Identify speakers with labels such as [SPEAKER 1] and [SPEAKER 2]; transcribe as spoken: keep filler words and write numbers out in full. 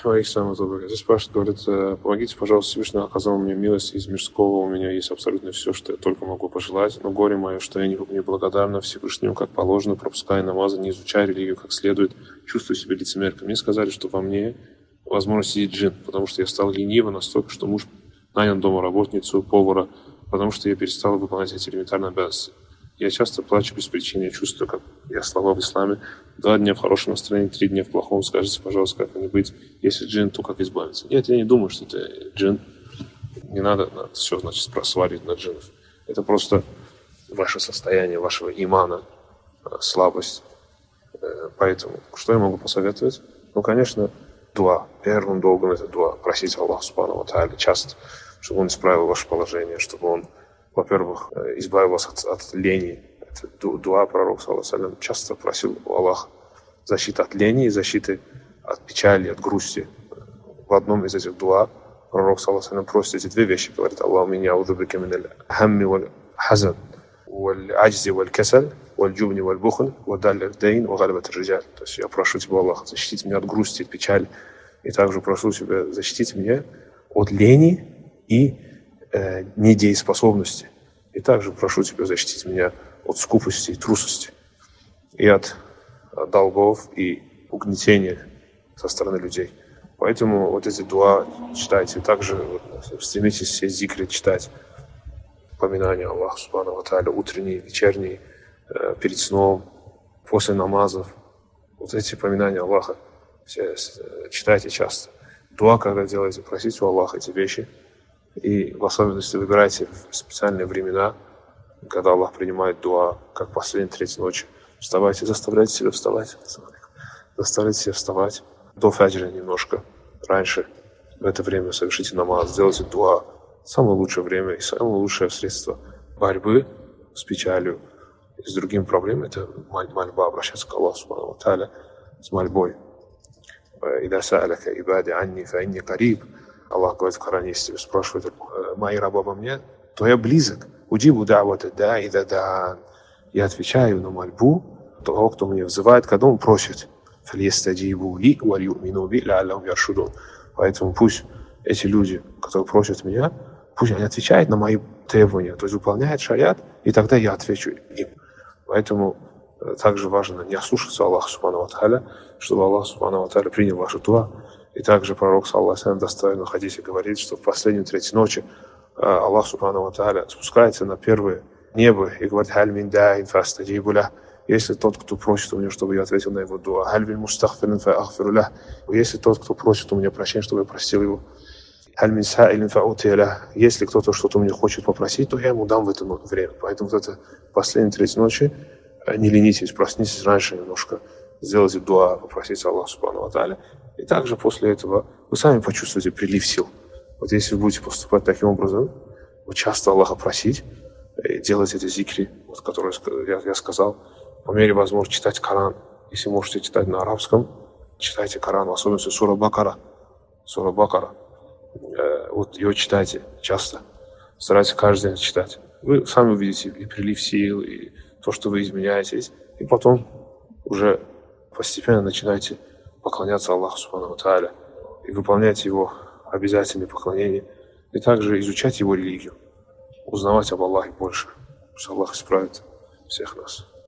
[SPEAKER 1] Александр Зубов. Здесь спрашивает, говорит, э, помогите, пожалуйста, Всевышний оказал мне милость из мирского, у меня есть абсолютно все, что я только могу пожелать, но горе мое, что я не, не благодарна Всевышнему, как положено, пропуская намазы, не изучая религию как следует, чувствую себя лицемеркой. Мне сказали, что во мне, возможно, сидит джин, потому что я стал ленива настолько, что муж нанял дома работницу, повара, потому что я перестал выполнять эти элементарные обязанности. Я часто плачу без причины, я чувствую, как я слова в исламе. Два дня в хорошем настроении, три дня в плохом. Скажите, пожалуйста, как мне быть? Если джин, то как избавиться? Нет, я не думаю, что это джин. Не надо, надо все, значит, сваливать на джинов. Это просто ваше состояние, вашего имана, слабость. Поэтому, что я могу посоветовать? Ну, конечно, дуа. Первым долгом это дуа. Просить Аллаха Субхану ва Тааля часто, чтобы Он исправил ваше положение, чтобы Он, во-первых, избавил вас от, от лени. Это ду, дуа пророк, саллаллаху алейхи ва саллям, часто просил у Аллаха защиты от лени и защиты от печали, от грусти. В одном из этих дуа пророк, саллаллаху алейхи ва саллям, просит эти две вещи. Говорит: Аллаху минни аузу бика миналь хамми валь хазан, валь аджзи валь касаль, валь джубни валь бухль, вадаль дейн ва галабат ар-риджаль. То есть я прошу тебя, Аллах, защитить меня от грусти, от печали. И также прошу тебя защитить меня от лени и э, недееспособности. И также прошу тебя защитить меня от скупости и трусости, и от, от долгов и угнетения со стороны людей. Поэтому вот эти дуа читайте. Также вот, стремитесь все зикры читать. Поминания Аллаха Субхану ва Тааля, утренние, вечерние, э, перед сном, после намазов. Вот эти поминания Аллаха все э, читайте часто. Дуа, когда делаете, просите у Аллаха эти вещи. И в особенности выбирайте специальные времена, когда Аллах принимает дуа, как последний треть ночи. Вставайте, заставляйте себя вставать. Заставляйте себя вставать до фаджра немножко раньше. В это время совершите намаз, сделайте дуа. Самое лучшее время и самое лучшее средство борьбы с печалью и с другими проблемами — это мольба, обращаться к Аллаху Субхану ва Тааля с мольбой. «Ида са'аляка ибади анни фа инни кариб». Аллах говорит в Коране: если тебя спрашивают мои рабы обо мне, то я близок. Уджибу да'вата да'и иза да'ан. Я отвечаю на мольбу того, кто меня взывает, когда он просит. Фальястаджибу ли ва лью'мину би ла'аллахум яршудун. Поэтому пусть эти люди, которые просят меня, пусть они отвечают на мои требования, то есть выполняют шариат, и тогда я отвечу им. Поэтому также важно не ослушаться Аллаха Субхану ва Тааля, чтобы Аллах Субхану ва Тааля принял вашу дуа. И также пророк, саллаллаху алейхи ва саллям, достойно в хадисе говорит, что в последнюю треть ночи Аллах Субхану ва Тааля спускается на первое небо и говорит: «Халь мин да'ин фастаджибу лах». Если тот, кто просит у меня, чтобы я ответил на его дуа. «Халь мин мустагфирин фа'агфиру лах». Если тот, кто просит у меня прощения, чтобы я простил его. «Халь мин са'илин фа'утия лах». Если кто-то что-то у меня хочет попросить, то я ему дам в это время. Поэтому вот это последняя треть ночи, не ленитесь, проснитесь раньше немножко, сделайте дуа, попросите Аллаха Субхану ва Тааля. И также после этого вы сами почувствуете прилив сил. Вот если вы будете поступать таким образом, вы часто Аллаха просить, делать эти зикри, вот, которые я, я сказал, по мере возможности читать Коран. Если можете читать на арабском, читайте Коран, в особенности сура Бакара. Сура Бакара. Э, вот ее читайте часто. Старайтесь каждый день читать. Вы сами увидите и прилив сил, и то, что вы изменяетесь. И потом уже постепенно начинайте поклоняться Аллаху Субхану ва Тааля и выполнять его обязательные поклонения. И также изучать его религию. Узнавать об Аллахе больше. Пусть Аллах исправит всех нас.